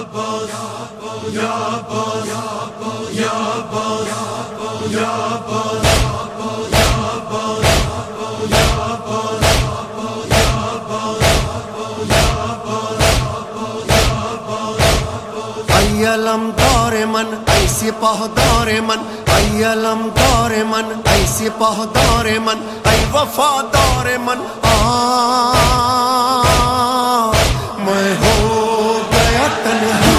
علم دور من ای سپاه دار من، ای علم دور من ای سپاه دار من، ای وفادار من میں ہو گیا تنہا۔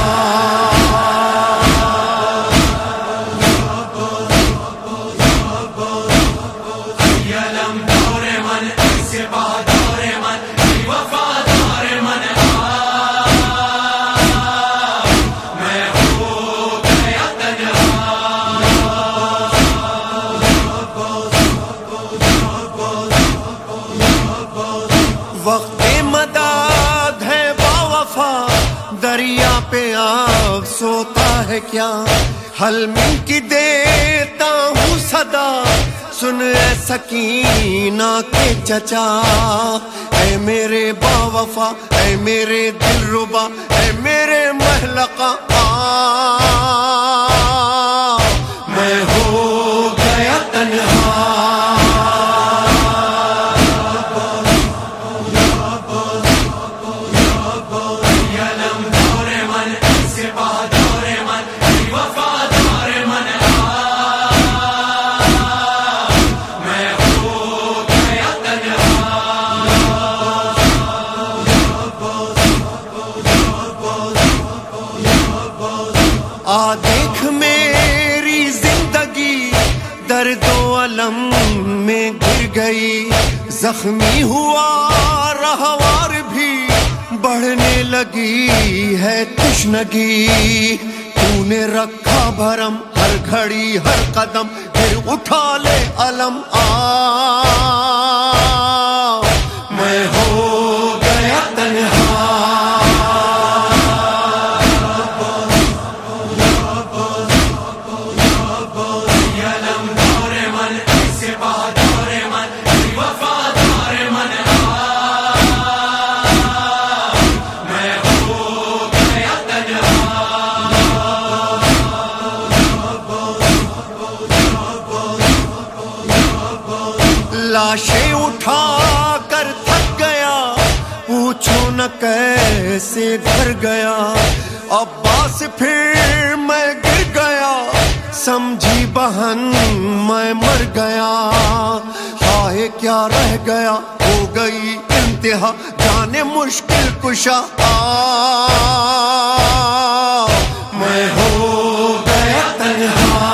ای علم دور من ای سپاه دار من، ای وفادار من وقت مداد ہے باوفا، دریا پہ آگ سوتا ہے کیا، حلمی کی دیتا ہوں صدا، سن اے سکینہ کے چچا، اے میرے باوفا، اے میرے دل ربا، اے میرے محلقہ میں ہو گیا تنہا۔ دیکھ میری زندگی درد و علم میں گر گئی، زخمی ہوا رہوار بھی بڑھنے لگی ہے تشنگی، تو نے رکھا بھرم ہر گھڑی ہر قدم، پھر اٹھا لے علم میں ہو گیا تنہا۔ لاشیں اٹھا کر تھک گیا، پوچھو نہ کیسے گھر گیا، عباس پھر میں گر گیا، سمجھی بہن میں مر گیا، ہائے کیا رہ گیا، ہو گئی انتہا جانے مشکل کشا میں ہو گیا تنہا۔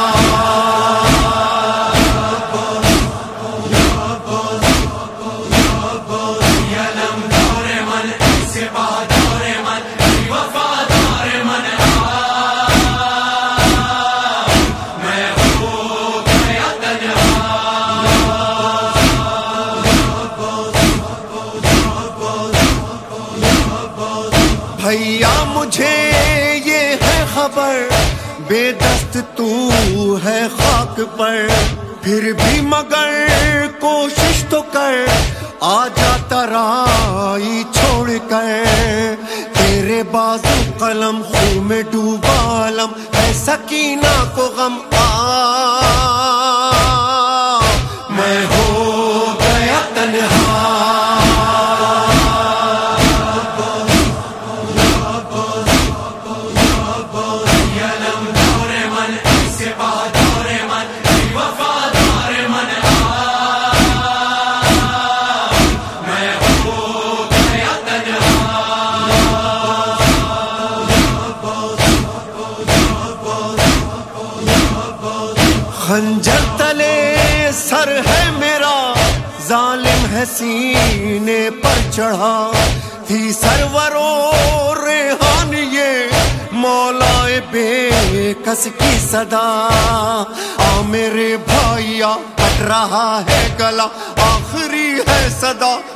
بھیا مجھے یہ ہے خبر، بے دست تو ہے خاک پر، پھر بھی مگر کوشش تو کر، آ جا ترائی چھوڑ کر، تیرے بازو قلم خون میں ڈوبا علم، ہے سکینہ کو غم میں ہو گیا تنہا۔ خنجر تلے سر ہے میرا، ظالم ہے سینے پر چڑھا، تھی سرور و ریحان یہ مولا بے کس کی صدا، آ میرے بھائیا کٹ رہا ہے گلا، آخری ہے صدا